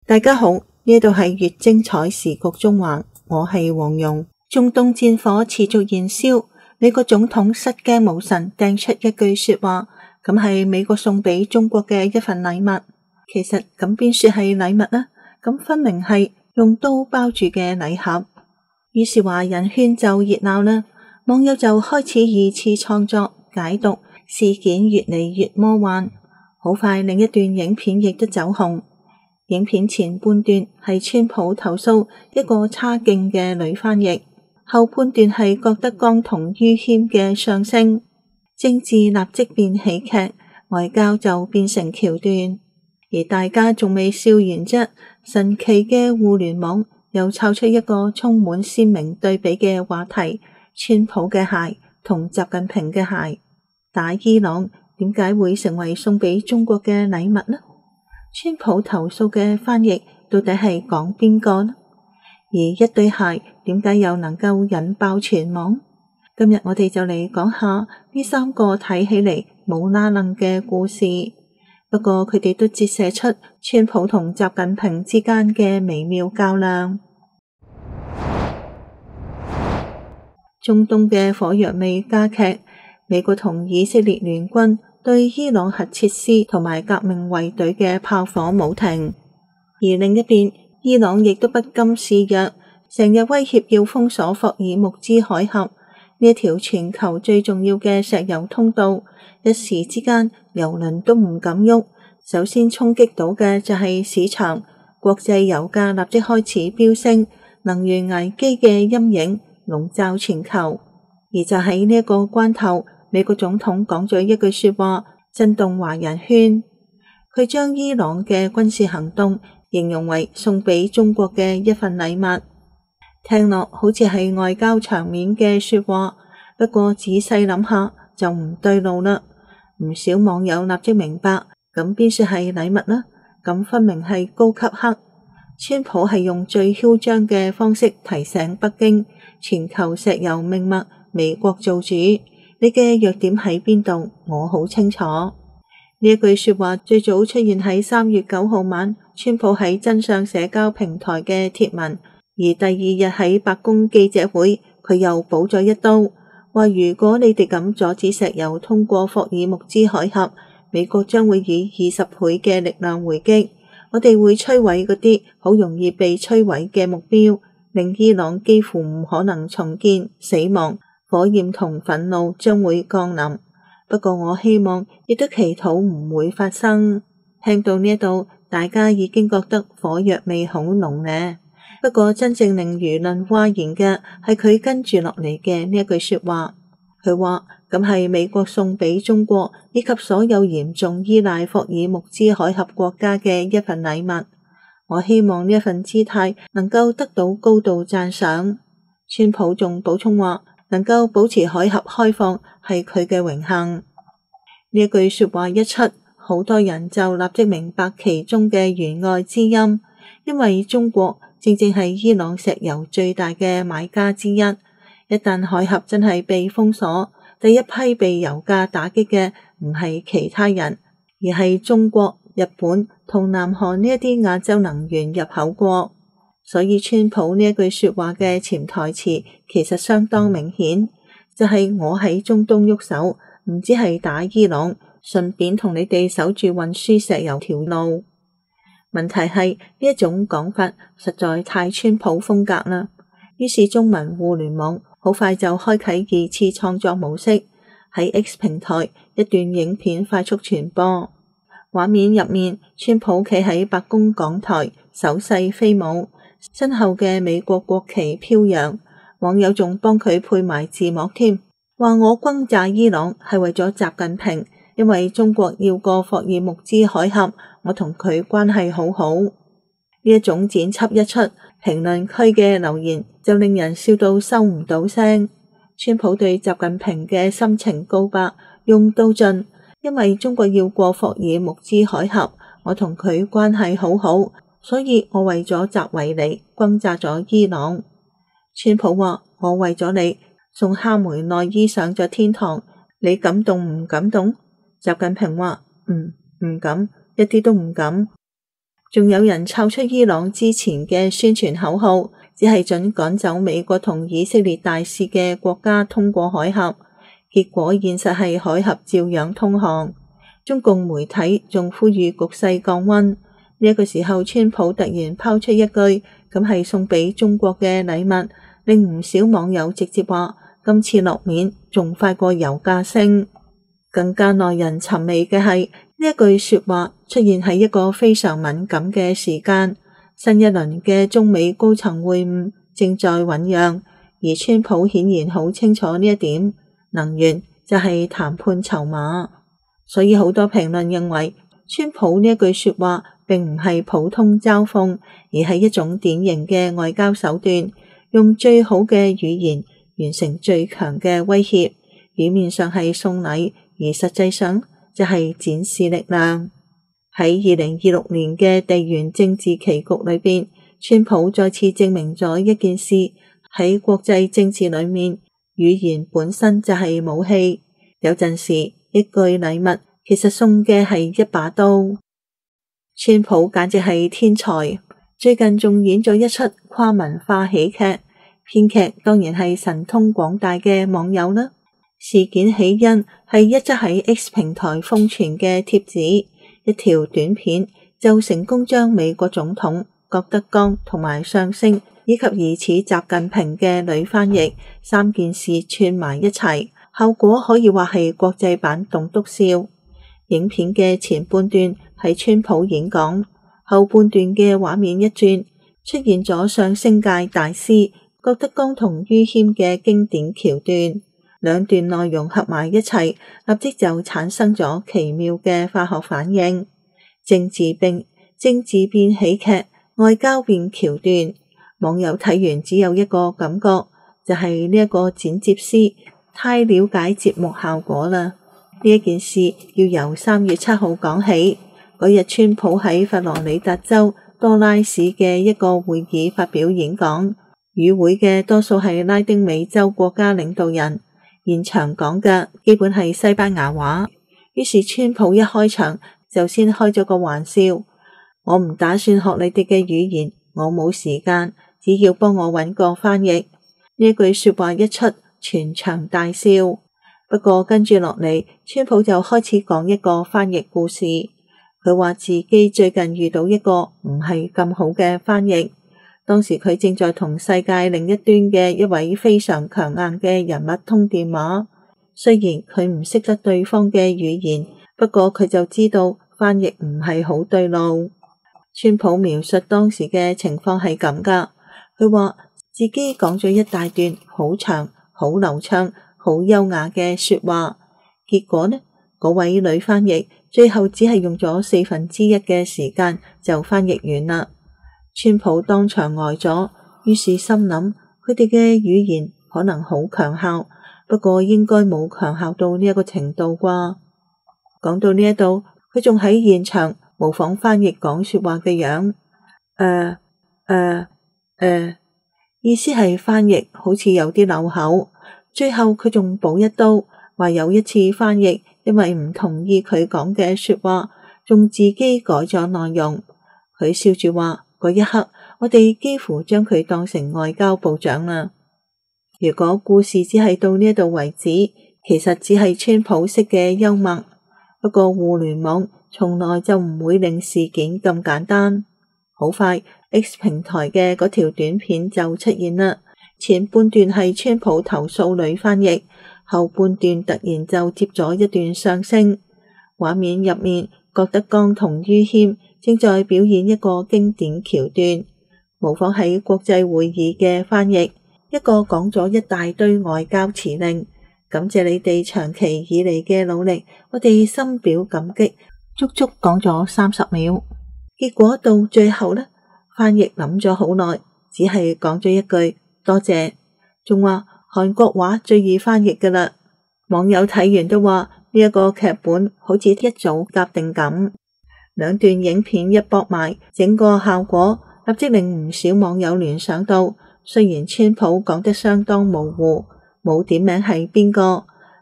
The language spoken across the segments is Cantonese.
大家好，呢度係越精彩時局中環，我係黃蓉。中東戰火持續燃燒，美國總統失驚無神掟出一句說話，咁係美國送俾中國嘅一份禮物。其實咁邊說係禮物呢？咁分明係用刀包住嘅禮盒。於是華人圈就熱鬧啦，網友就開始二次創作解讀事件，越嚟越魔幻。好快另一段影片亦都走紅。影片前半段係川普投訴一個差勁嘅女翻譯，後半段係郭德綱同于謙嘅相聲。政治立即變喜劇，外交就變成橋段。而大家仲未笑完啫，神奇嘅互聯網又湊出一個充滿鮮明對比嘅話題：川普嘅鞋同習近平嘅鞋。打伊朗點解會成為送俾中國嘅禮物呢？川普投訴嘅翻譯到底係講邊個呢？而一對鞋點解又能夠引爆全網？今日我哋就嚟講下呢三個睇起嚟冇拉楞嘅故事，不過佢哋都折射出川普同習近平之間嘅微妙較量。中東嘅火藥味加劇，美國同以色列聯軍對伊朗核設施同埋革命衛隊嘅炮火冇停，而另一邊伊朗亦都不甘示弱，成日威脅要封鎖霍爾木茲海峽呢條全球最重要嘅石油通道，一時之間油輪都唔敢喐。首先衝擊到嘅就係市場，國際油價立即開始飆升，能源危機嘅陰影籠罩全球。而就喺呢一個關頭，美國總統講咗一句說話，震動華人圈。佢將伊朗嘅軍事行動形容為送俾中國嘅一份禮物，聽落好似係外交場面嘅說話，不過仔細諗下就唔對路啦。唔少網友立即明白，咁邊說係禮物呢？咁分明係高級黑。川普係用最囂張嘅方式提醒北京，全球石油命脈美國做主，你嘅弱點喺邊度？我好清楚。呢一句說話最早出現喺3月9號晚，川普喺真相社交平台嘅貼文，而第二日喺白宮記者會，佢又補咗一刀，話如果你哋咁阻止石油通過霍爾木茲海峽，美國將會以20倍嘅力量回擊，我哋會摧毀嗰啲好容易被摧毀嘅目標，令伊朗幾乎唔可能重建，死亡。火焰同憤怒將會降臨，不過我希望亦都祈禱唔會發生。聽到呢度，大家已經覺得火藥味好濃呢。不過真正令輿論嘩然嘅係佢跟住落嚟嘅呢一句說話。佢話咁係美國送俾中國以及所有嚴重依賴霍爾木茲海峽國家嘅一份禮物。我希望呢一份姿態能夠得到高度讚賞。川普仲補充話，能夠保持海峽開放係佢嘅榮幸。呢一句說話一出，好多人就立即明白其中嘅弦外之音，因為中國正正係伊朗石油最大嘅買家之一。一旦海峽真係被封鎖，第一批被油價打擊嘅唔係其他人，而係中國、日本同南韓呢一啲亞洲能源入口國。所以川普呢一句說話嘅潛台詞其實相當明顯，就係我喺中東喐手，唔止係打伊朗，順便同你哋守住運輸石油條路。問題係呢一種講法實在太川普風格啦，於是中文互聯網好快就開啟二次創作模式，喺 X 平台一段影片快速傳播，畫面入面川普企喺白宮講台手勢飛舞，身後嘅美國國旗飄揚，網友仲幫佢配埋字幕添，話我轟炸伊朗係為咗習近平，因為中國要過霍爾木茲海峽，我同佢關係好好。呢一種剪輯一出，評論區嘅留言就令人笑到收唔到聲。川普對習近平嘅深情告白用到盡，因為中國要過霍爾木茲海峽，我同佢關係好好，所以我為咗習維尼轟炸咗伊朗。川普話我為咗你送哈梅內伊上咗天堂，你感動唔感動？習近平話唔敢，一啲都唔敢。 仲有人湊出伊朗之前嘅宣傳口號，只係准趕走美國同以色列大使嘅國家通過海峽，結果現實係海峽照樣通航。中共媒體仲呼籲局勢降溫，呢個時候川普突然拋出一句咁係送俾中國嘅禮物，令唔少網友直接話今次落面仲快過油價升。更加耐人尋味嘅係呢一句說話出現喺一個非常敏感嘅時間，新一輪嘅中美高層會晤正在醞釀，而川普顯然好清楚呢一點，能源就係談判籌碼。所以好多評論認為川普呢一句說話並唔係普通嘲諷，而係一種典型嘅外交手段，用最好嘅語言完成最強嘅威脅，表面上係送禮，而實際上就係展示力量。喺2026年嘅地緣政治棋局裏邊，川普再次證明咗一件事，喺國際政治裏面，語言本身就係武器，有陣時一句禮物其實送嘅係一把刀。川普簡直係天才，最近仲演咗一出跨文化喜劇，編劇當然係神通廣大嘅網友啦。事件起因係一則喺 X 平台瘋傳嘅貼子，一條短片就成功將美國總統郭德綱同埋相聲以及疑似習近平嘅女翻譯三件事串埋一齊，後果可以話係國際版棟篤笑。影片嘅前半段係川普演講，後半段嘅畫面一轉，出現咗相聲界大師郭德綱同于謙嘅經典橋段。兩段內容合埋一齊，立即就產生咗奇妙嘅化學反應。政治變喜劇，外交變橋段。網友睇完只有一個感覺，就係呢一個剪接師太了解節目效果啦。呢一件事要由3月7號講起。嗰日川普喺佛羅里達州多拉市嘅一個會議發表演講，與會嘅多數係拉丁美洲國家領導人。現場講嘅基本係西班牙話，於是川普一開場就先開咗個玩笑，我唔打算學你哋嘅語言，我冇時間，只要幫我揾個翻譯。呢句說話一出，全場大笑。不過跟住落嚟，川普就開始講一個翻譯故事，佢話自己最近遇到一個唔係咁好嘅翻譯。當時佢正在同世界另一端嘅一位非常強硬嘅人物通電話，雖然佢唔識得對方嘅語言，不過佢就知道翻譯唔係好對路。川普描述當時嘅情況係咁噶，佢話自己講咗一大段好長、好流暢、好優雅嘅說話，結果呢，嗰位女翻譯最後只係用咗1/4嘅時間就翻譯完啦。川普當場呆咗，於是心諗佢哋嘅語言可能好強效，不過應該冇強效到呢一個程度啩。講到呢一度，佢仲喺現場模仿翻譯講說話嘅樣，意思係翻譯好似有啲漏口。最後佢仲補一刀，話有一次翻譯因為唔同意佢講嘅說話，仲自己改咗內容。佢笑住話，嗰一刻，我哋幾乎將佢當成外交部長啦。如果故事只係到呢度為止，其實只係川普式嘅幽默。不過互聯網從來就唔會令事件咁簡單。好快 ，X 平台嘅嗰條短片就出現啦。前半段係川普投訴女翻譯，後半段突然就接咗一段相聲。畫面入面，郭德綱同于謙正在表演一個經典橋段，模仿喺國際會議嘅翻譯，一個講咗一大堆外交辭令，感謝你哋長期以嚟嘅努力，我哋深表感激，足足講咗30秒。結果到最後呢，翻譯諗咗好耐，只係講咗一句多謝，仲話韓國話最易翻譯㗎喇。網友睇完都話呢一個劇本好似一早夾定咁。兩段影片一駁埋，整個效果立即令唔少網友聯想到，雖然川普講得相當模糊，冇點名係邊個，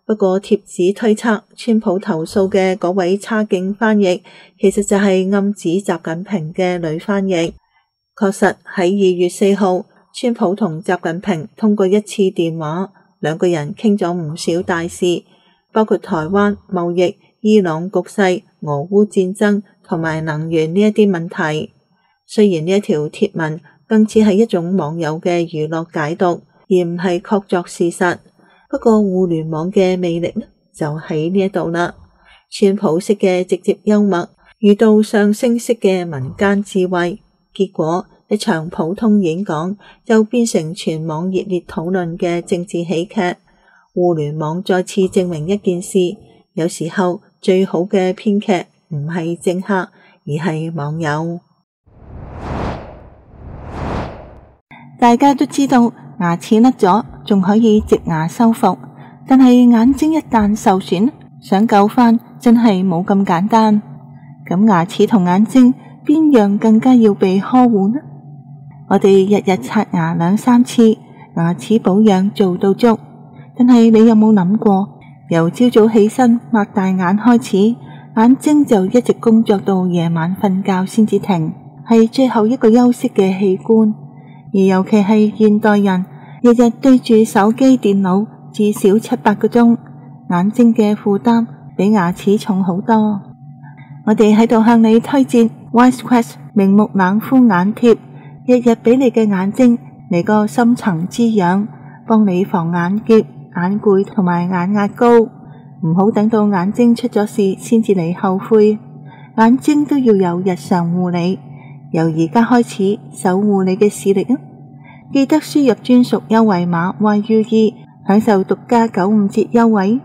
不過貼紙推測，川普投訴嘅嗰位差勁翻譯，其實就係暗指習近平嘅女翻譯。確實喺2月4號，川普同習近平通過一次電話，兩個人傾咗唔少大事，包括台灣、貿易、伊朗局勢、俄烏戰爭同埋能源呢一啲問題。雖然呢一條貼文更似係一種網友嘅娛樂解讀，而唔係確作事實。不過互聯網嘅魅力呢，就喺呢一度啦。川普式嘅直接幽默遇到相聲式嘅民間智慧，結果一場普通演講就變成全網熱烈討論嘅政治喜劇。互聯網再次證明一件事，有時候最好嘅編劇唔係政客，而係網友。大家都知道牙齒甩咗仲可以植牙修復，但係眼睛一旦受損，想救返真係冇咁簡單。咁牙齒同眼睛邊樣更加要被呵護呢？我哋日日刷牙2-3次，牙齒保養做到足。但係你有冇諗過，由朝早起身擘大眼開始，眼睛就一直工作到夜晚瞓覺先至停，係最後一個休息嘅器官。而尤其係現代人，日日對住手機電腦至少7-8個鐘，眼睛嘅負擔比牙齒重好多。我哋喺度向你推薦 Wisecrest 明目冷敷眼貼，日日俾你嘅眼睛嚟個深層滋養，幫你防眼澀、眼攰同埋眼壓高。唔好等到眼睛出咗事先至嚟後悔，眼睛都要有日常護理，由而家開始守護你嘅視力啊！記得輸入專屬優惠碼 YUE， 享受獨家95折優惠。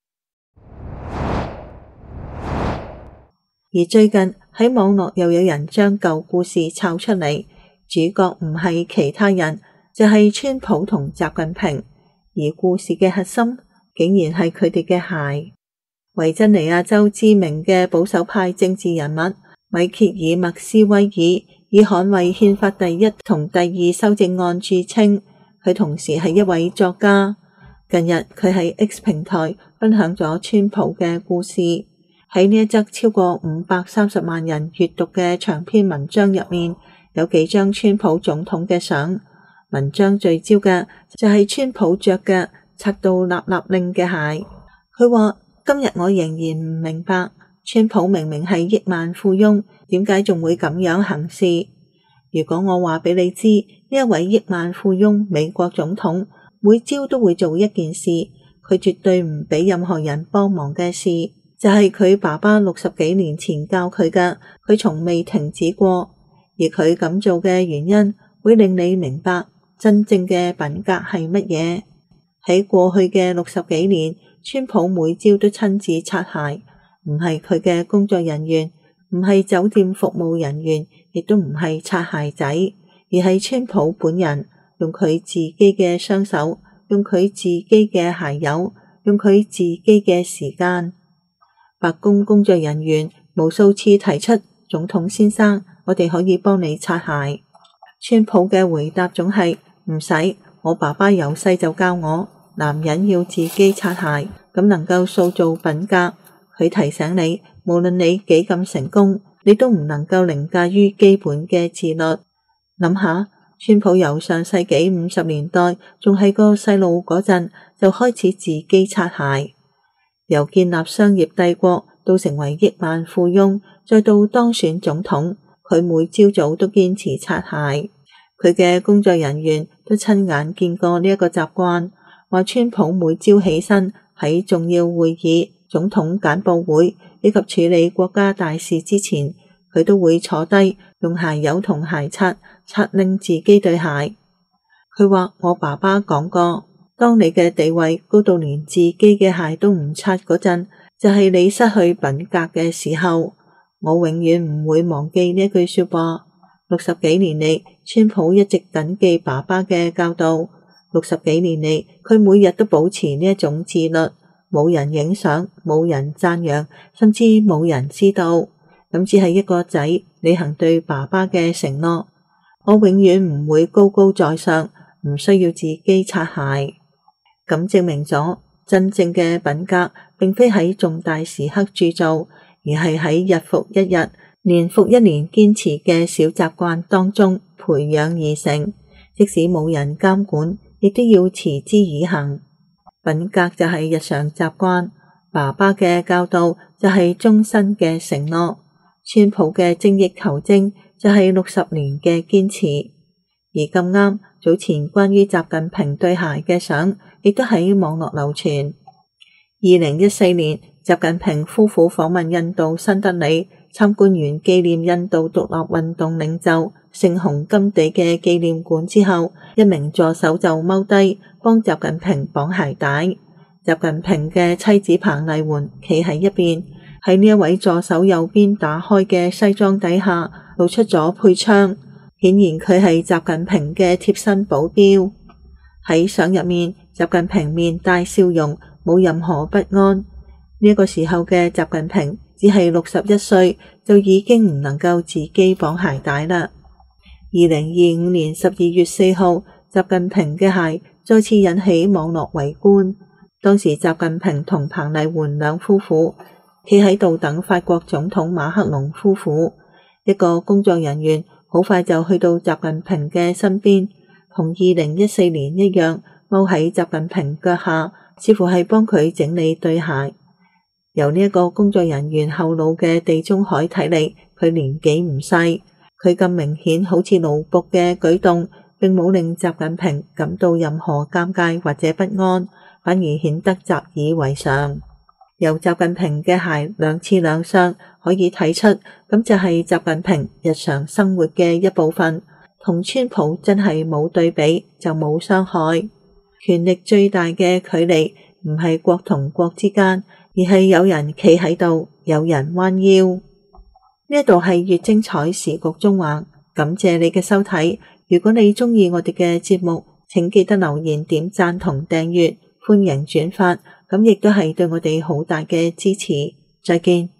而最近喺網絡又有人將舊故事抄出嚟，主角唔係其他人，就係川普同習近平，而故事嘅核心竟然係佢哋嘅鞋。維珍尼亞州知名嘅保守派政治人物米歇爾·麥斯威爾以捍衛憲法第1同第2修正案著稱，佢同時係一位作家。近日佢喺 X 平台分享咗川普嘅故事。喺呢一則超過530萬人閱讀嘅長篇文章入面，有幾張川普總統嘅相。文章聚焦嘅就係川普着嘅擦到立立令嘅鞋。佢話：今日我仍然唔明白，川普明明係億萬富翁，點解仲會咁樣行事？如果我話俾你知，呢一位億萬富翁美國總統每朝都會做一件事，佢絕對唔俾任何人幫忙嘅事，就係佢爸爸60幾年前教佢嘅，佢從未停止過。而佢咁做嘅原因，會令你明白真正嘅品格係乜嘢。喺過去嘅60幾年，川普每朝都親自擦鞋，唔係佢嘅工作人員，唔係酒店服務人員，亦都唔係擦鞋仔，而係川普本人，用佢自己嘅雙手，用佢自己嘅鞋油，用佢自己嘅時間。白宮工作人員無數次提出，總統先生，我哋可以幫你擦鞋。川普嘅回答總係唔使，我爸爸由細就教我，男人要自己擦鞋，咁能夠塑造品格。佢提醒你，無論你幾咁成功，你都唔能夠凌駕於基本嘅自律。諗下，川普由上世紀50年代仲係個細路嗰陣，就開始自己擦鞋。由建立商業帝國到成為億萬富翁，再到當選總統，佢每朝早都堅持擦鞋。佢嘅工作人員都親眼見過呢一個習慣，話川普每朝起身喺重要會議、總統簡報會以及處理國家大事之前，佢都會坐低用鞋油同鞋刷擦令自己對鞋。佢話：我爸爸講過，當你嘅地位高到連自己嘅鞋都唔擦嗰陣，就係你失去品格嘅時候。我永遠唔會忘記呢句說話。60幾年嚟，川普一直謹記爸爸嘅教導。60幾年嚟，佢每日都保持呢一種自律，冇人影相，冇人讚揚，甚至冇人知道。咁只係一個仔履行對爸爸嘅承諾。我永遠唔會高高在上，唔需要自己擦鞋。咁證明咗真正嘅品格並非喺重大時刻鑄造，而係喺日復一日、年復一年堅持嘅小習慣當中培養而成。即使冇人監管，亦都要持之以恆。品格就係日常習慣，爸爸嘅教導就係終身嘅承諾，川普嘅精益求精就係60年嘅堅持。而咁啱，早前關於習近平對鞋嘅相，亦都喺網絡流傳。2014年，習近平夫婦訪問印度新德里，參觀完紀念印度獨立運動領袖聖雄甘地嘅紀念館之後，一名助手就踎低幫習近平綁鞋帶。習近平嘅妻子彭麗媛企喺一邊，喺呢一位助手右邊打開嘅西裝底下露出咗配槍，顯然佢係習近平嘅貼身保鏢。喺相入面，習近平面帶笑容，冇任何不安。呢個時候嘅習近平只係61歲，就已經唔能夠自己綁鞋帶啦。2025年12月4號，習近平嘅鞋再次引起網絡圍觀。當時習近平同彭麗媛兩夫婦企喺度等法國總統馬克龍夫婦，一個工作人員好快就去到習近平嘅身邊，同2014年一樣，踎喺習近平腳下，似乎係幫佢整理對鞋。由呢一個工作人員後腦嘅地中海睇嚟，佢年紀唔細，佢咁明顯好似奴僕嘅舉動，並冇令習近平感到任何尷尬或者不安，反而顯得習以為常。由習近平嘅鞋兩次亮相可以睇出，咁就係習近平日常生活嘅一部分，同川普真係冇對比就冇傷害。權力最大嘅距離唔係國同國之間，而係有人企喺度，有人彎腰。呢度係越精彩時局中環，感謝你嘅收睇。如果你鍾意我哋嘅節目，請記得留言、點讚同訂閱，歡迎轉發，咁亦都係對我哋好大嘅支持。再見。